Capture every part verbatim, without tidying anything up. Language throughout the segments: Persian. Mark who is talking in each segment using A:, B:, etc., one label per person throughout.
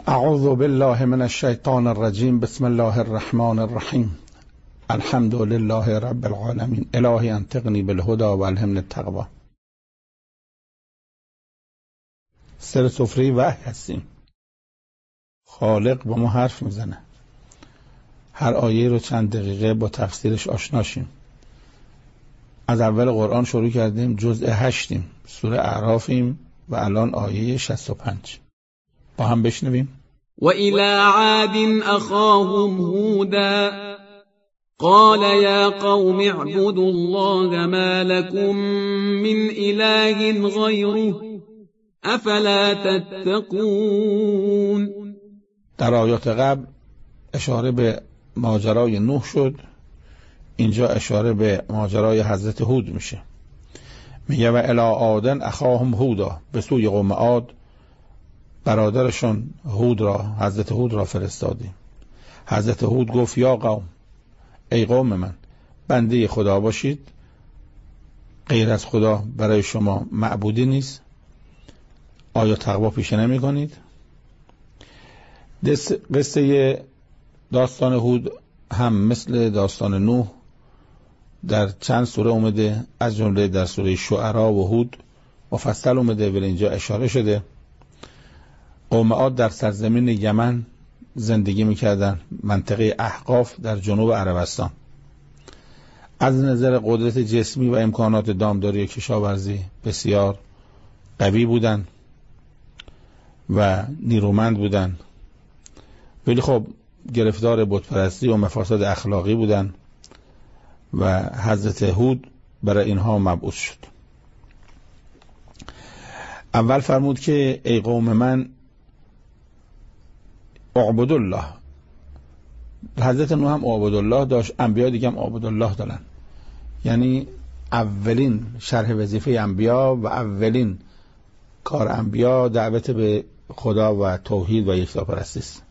A: اعوذ بالله من الشیطان الرجیم. بسم الله الرحمن الرحیم. الحمد لله رب العالمین. الهی انطقنی بالهدى و الهمنی التقوی. سر سفره وحی هستیم. خالق با ما حرف میزنه. هر آیه رو چند دقیقه با تفسیرش آشنا شیم. از اول قرآن شروع کردیم، جزء هشتیم، سوره اعرافیم و الان آیه شصت و پنج. با هم بشنویم.
B: و الى عاد اخاهم هودا قال یا قوم اعبدوا الله ما لكم من اله غیره افلا تتقون.
A: در آیات قبل اشاره به ماجرای نوح شد، اینجا اشاره به ماجرای حضرت هود میشه. میگه و الی عاد اخاهم هودا، به سوی قوم عاد برادرشون هود را، حضرت هود را فرستادیم. حضرت هود گفت یا قوم، ای قوم من، بنده خدا باشید، غیر از خدا برای شما معبودی نیست. آیا تقوا پیشه نمی کنید؟ قصه داستان هود هم مثل داستان نوح در چند سوره اومده، از جمله در سوره شعرا و هود مفصل اومده، ولی اینجا اشاره شده. قوم عاد در سرزمین یمن زندگی میکردن، منطقه احقاف در جنوب عربستان. از نظر قدرت جسمی و امکانات دامداری و کشاورزی بسیار قوی بودن و نیرومند بودن، ولی خب گرفتار بتپرستی و مفاسد اخلاقی بودن و حضرت هود برای اینها مبعوث شد. اول فرمود که ای قوم من اعبدوا الله. حضرت نوح هم اعبدوا الله داشت، انبیا دیگه هم اعبدوا الله دارن. یعنی اولین شرح وظیفه انبیا و اولین کار انبیا دعوت به خدا و توحید و یکتاپرستی است.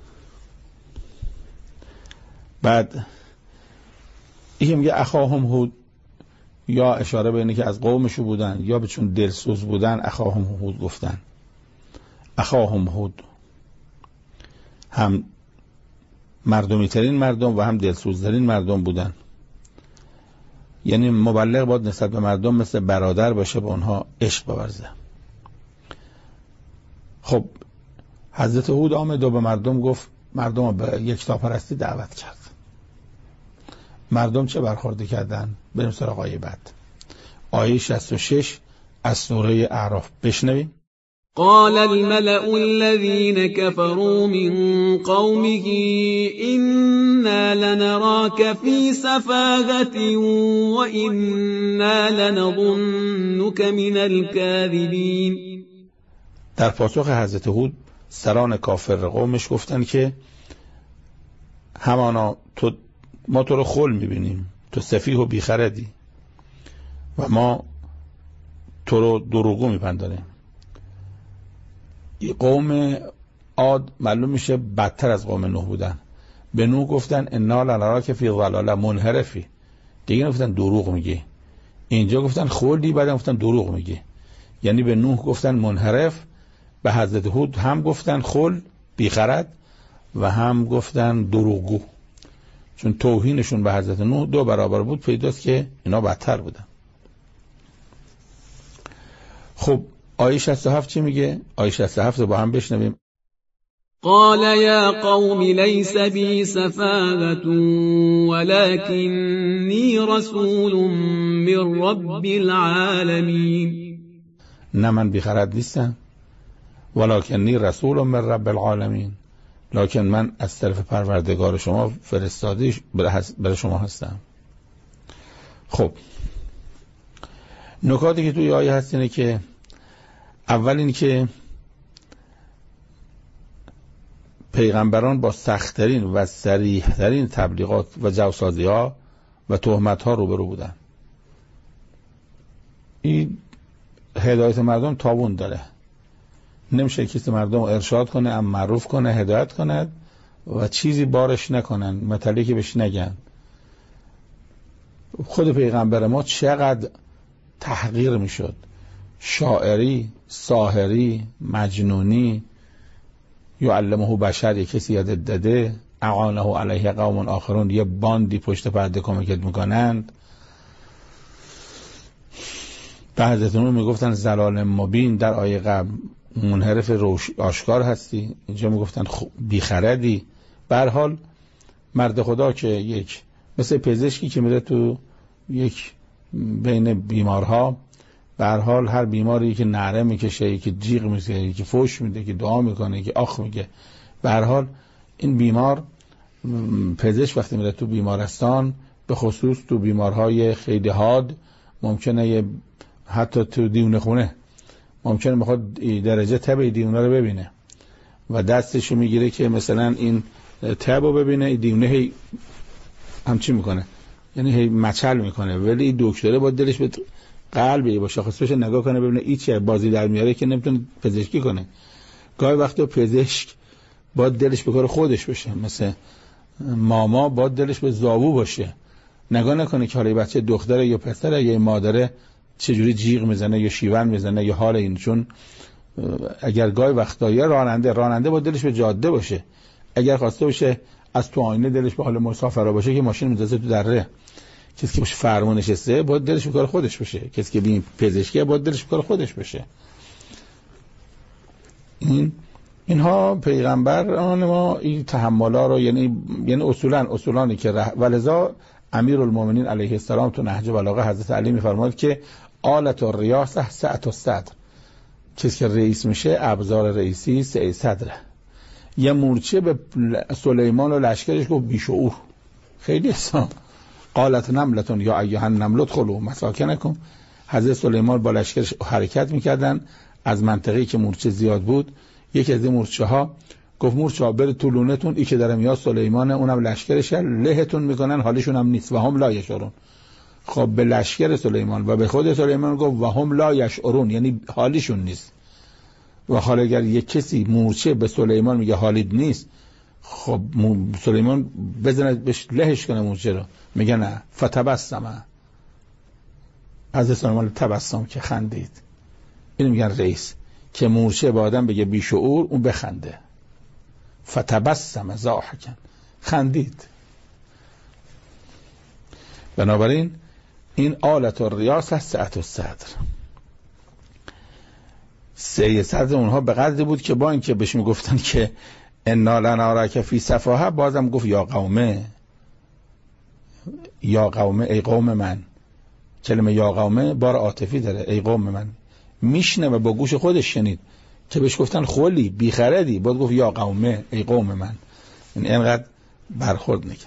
A: بعد این میگه اخاهم هود، یا اشاره به اینه که از قومشو بودن یا به چون دلسوز بودن اخاهم هود گفتن. اخاهم هود هم مردمی ترین مردم و هم دلسوزترین مردم بودن. یعنی مبلغ باید نسبت به مردم مثل برادر باشه، به اونها عشق بورزه. خب حضرت هود آمد و به مردم گفت، مردم به یکتاپرستی دعوت کرد. مردم چه برخوردی کردن؟ بریم سراغ آیه بعد. آیه شصت و شش از سوره اعراف بشنویم.
B: قال الملأ الذين كفروا من قومه إنا لنراك في سفاهة وإنا لنظنك من الكاذبين.
A: در پاسخ حضرت هود سران کافر قومش گفتن که همانا تو ما تو رو خل میبینیم، تو سفیه و بیخردی و ما تو رو دروغگو میپنداریم. قوم عاد معلوم میشه بدتر از قوم نوح بودن. به نوح گفتن انا لنراک فی ضلال منحرفی، دیگه گفتن دروغ میگی. اینجا گفتن خلدی، بعد گفتن دروغ میگی. یعنی به نوح گفتن منحرف، به حضرت هود هم گفتن خل بیخرد و هم گفتن دروغگو. چون توهینشون به حضرت نوح دو برابر بود، پیداست که اینا بدتر بودن. خب آیه شصت و هفت چی میگه؟ آیه شصت و هفت رو با هم بشنویم.
B: قال یا قوم لیس بی سفاهة ولكنی رسول من رب العالمین.
A: نه من بیخرد نیستم، ولکنی رسول من رب العالمین، لکن من از طرف پروردگار شما فرستاده برای شما هستم. خب نکاتی که توی آیه هست اینه که اول این که پیغمبران با سخت‌ترین و صریح‌ترین تبلیغات و جوسازی‌ها و تهمت‌ها روبرو بودن. این هدایت مردم تاوان داره، نمیشه کسی مردم ارشاد کنه، ام معروف کنه، هدایت کنه و چیزی بارش نکنن، مطلعی که بهش نگن. خود پیغمبر ما چقدر تحقیر میشد، شاعری، ساحری، مجنونی، یعلمه بشر، یک کسی یاد داده، اعانه علیه قوم آخرون، یه باندی پشت پرده کمکت میکنند. بعضیتون میگفتن زلال مبین، در آیه قبل منحرف روش آشکار هستی، اینجا میگفتن بیخردی. به هر حال مرد خدا که یک مثل پزشکی که میره تو یک بین بیمارها، به هر حال هر بیماری که نعره میکشه، که جیغ میزنه، که فوش میده، که دعا میکنه، که آخ میگه، به هر حال این بیمار، پزشک وقتی میره تو بیمارستان، به خصوص تو بیمارهای خیلی حاد، ممکنه حتی تو دیونه خونه ممکنه میخواد درجه تب دیونه رو ببینه و دستشو میگیره که مثلا این تب رو ببینه، این دیونه هی همچی میکنه، یعنی هی مچل میکنه، ولی این دکتره با دلش به قلبی با شاخصش نگاه کنه ببینه این چیه، بازی در میاره که نمیتونه پزشکی کنه. گاهی وقتا پزشک با دلش به کار خودش باشه، مثل ماما با دلش به زاوو باشه، نگاه نکنه که حالا بچه دختره یا پسره یا مادره چجوری جیغ میزنه یا شیون میزنه یا حال این. چون اگر گاهی وقتا یا راننده راننده با دلش به جاده باشه، اگر خواسته باشه از تو آینه دلش به حال مسافرها باشه که ماشین میذاره تو دره، کسی که باشه فرمون نشسته با دلش به کار خودش باشه، کسی که ببین پزشکی با دلش به کار خودش باشه. این اینها پیغمبر آن ما این تحملا رو، یعنی یعنی اصولا اصولانی که ره... ولذا امیرالمومنین علیه السلام تو نهج بلاغه حضرت علی میفرماد که آلت الریاسه سعت الصدر، کسی که رئیس میشه ابزار رئیسی سعه صدره. یه مورچه به سلیمان و لشکرش گفت بیشعور، خیلی احسان. قالت نملتون یا ایها النمل ادخلوا مساکنکم، حضرت سلیمان با لشکرش حرکت میکردن از منطقه‌ای که مورچه زیاد بود. یکی از این مورچه ها گفت مورچه ها برید تو لونتون، ای که داره میاد سلیمانه، اونم لشکرشه، لهتون میکنن، حالشون هم نیست و هم لا یشعرون. خب به لشکر سلیمان و به خود سلیمان گفت و هم لا یشعرون، یعنی حالیشون نیست. و حالا اگر یک کسی مورچه به سلیمان میگه حالید نیست، خب سلیمان بزنه بهش لهش کنه مورچه رو، میگه نه فتبسم، حضرت سلیمان تبسم که خندید. این میگن رئیس که مورچه به آدم بگه بیشعور اون بخنده، فتبسم ضاحکا، خندید. بنابراین این آلت الریاسه سعت الصدر، سعه صدر اونها به قدری بود که با اینکه بهش میگفتن که انا لنراک فی سفاهه، بازم گفت یا قومه، یا قومه، ای قوم من. کلمه یا قومه بار عاطفی داره، ای قوم من. میشنه و با گوش خودش شنید که بهش گفتن خولی بیخردی، باید گفت یا قومه، ای قوم من. این اینقدر برخورد نکن.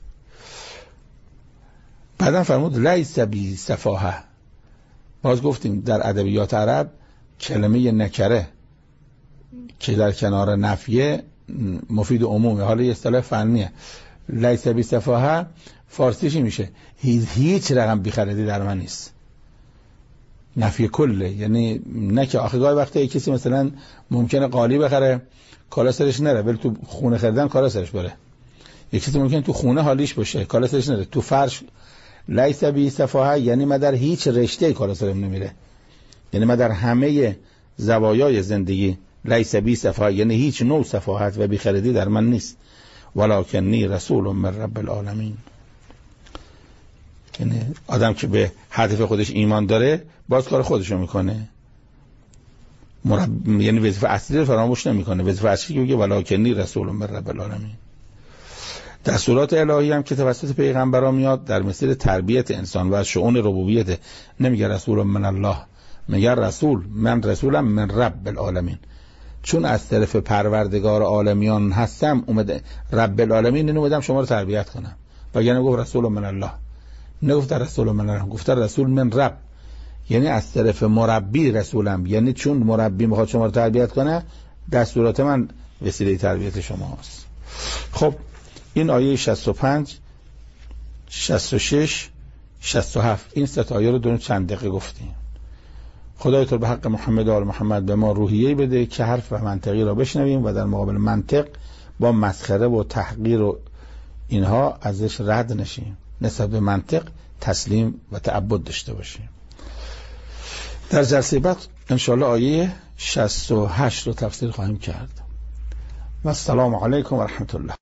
A: بعدم فرمود لیس بی سفاهه. باز گفتیم در ادبیات عرب کلمه نکره که در کنار نفیه مفید عمومه، حالا یه اصطلاح فنیه. لیس بی سفاهه فارسیش میشه هیچ رقم بیخردی در من نیست، نفی کله. یعنی نه که آخه گاهی وقتا کسی مثلا ممکنه قالی بخره کالا سرش نره، ولی تو خونه خریدن کالا سرش بره. یک کسی ممکنه تو خونه حالیش باشه کالا سرش نره، تو فرش. لیس بی سفاهه یعنی من در هیچ رشته کالا سرم نمیره، یعنی من در همه زوایای زندگی لیس بی سفاهه، یعنی هیچ نوع سفاهت و بیخردی در من نیست. ولکنی رسول من رب العالمین. یعنی آدم که به هدف خودش ایمان داره باز کار خودشو میکنه، مرب... یعنی وظیفه اصلی رو فراموش نمیکنه. وظیفه اصلی که میگه ولکنی رسول من رب العالمین. دستورات الهی هم که توسط پیغمبران میاد در مسیر تربیت انسان و از شؤون ربوبیت، نمیگه رسول من الله، میگه رسول من رسولم من رب العالمین، چون از طرف پروردگار عالمیان هستم اومده رب العالمین، اینو اومدم شما رو تربیت کنم. وگرنه گفت رسول من الله، نگفت رسول من الله، گفت رسول من رب، یعنی از طرف مربی رسولم، یعنی چون مربی میخواد شما رو تربیت کنه دستورات من وسیله تربیت شماست. خب این آیه شصت و پنج، شصت و شش، شصت و هفت این سه تا آیه رو دون چند دقیقه گفتیم. خدای تو به حق محمد و آل محمد به ما روحیه‌ای بده که حرف و منطقی را بشنویم و در مقابل منطق با مسخره و تحقیر و اینها ازش رد نشیم، نسبت به منطق تسلیم و تعبد داشته باشیم. در جلسه بعد انشاءالله آیه شصت و هشت رو تفسیر خواهیم کرد. و السلام علیکم و رحمت الله.